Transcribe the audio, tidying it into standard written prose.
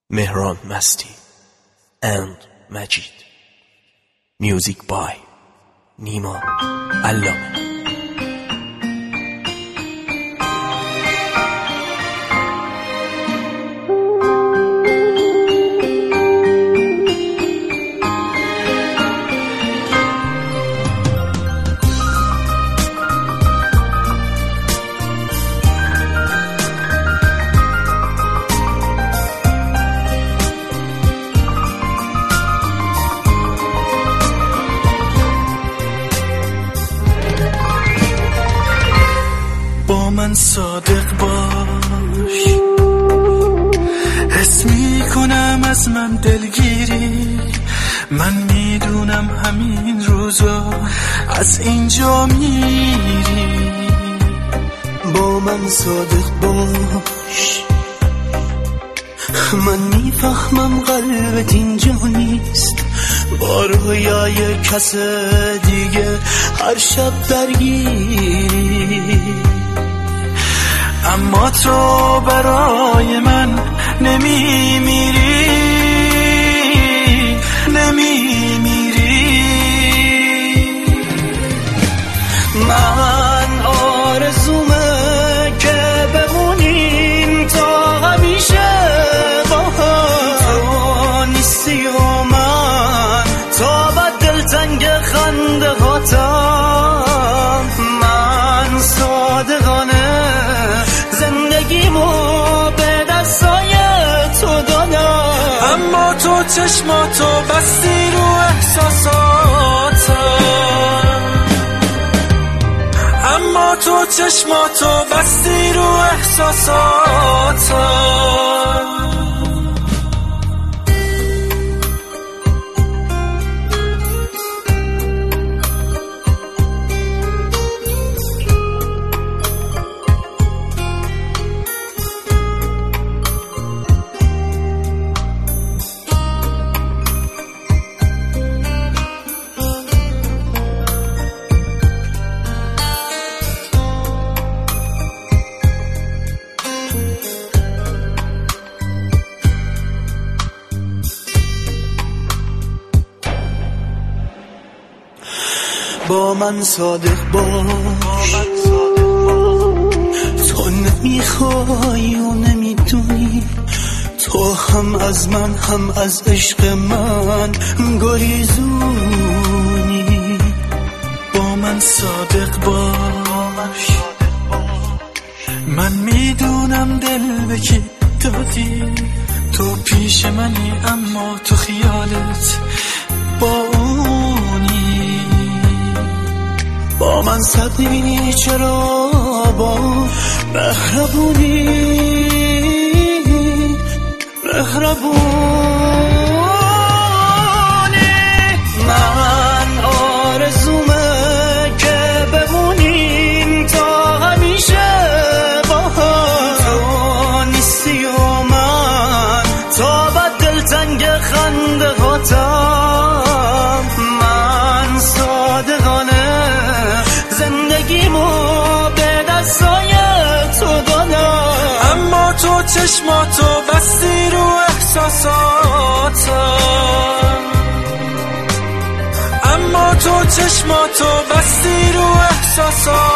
مهران مستی and مجید. میوزیک بای نیما علامه. با من صادق باش، حس میکنم از من دلگیری. من میدونم همین روزا از اینجا میری. با من صادق باش، من میفهمم قلبت اینجا نیست. با رویای کس دیگه هر شب درگیری. اما تو برای من نمیمیری، نمیمیری. من آرزومه که بمونیم تا همیشه با هم. تو نیستی و من تا بد دلتنگ خنده هاتم. من صادقانه زندگیمو به دستای تو دادم. اما تو چشماتو بستی رو احساساتم. اما تو چشماتو بستی رو احساساتم. با من صادق باش، تو نمیخوای و نمیدونی. تو هم از من هم از عشق من گریزونی. با من صادق باش، من میدونم دل به کی دادی. تو پیش منی اما تو خیالت با اونی. با من صد نمی‌بینی چرا با مهربونی، مهربونی. من آرزومه که بمونیم تا همیشه با هم. تو نیستی و من تا بد دلتنگ خنده هاتم. من صادقانه زندگیمو به دستای تو دادم. اما تو چشماتو بستی رو احساساتم. اما تو چشماتو بستی رو احساساتم.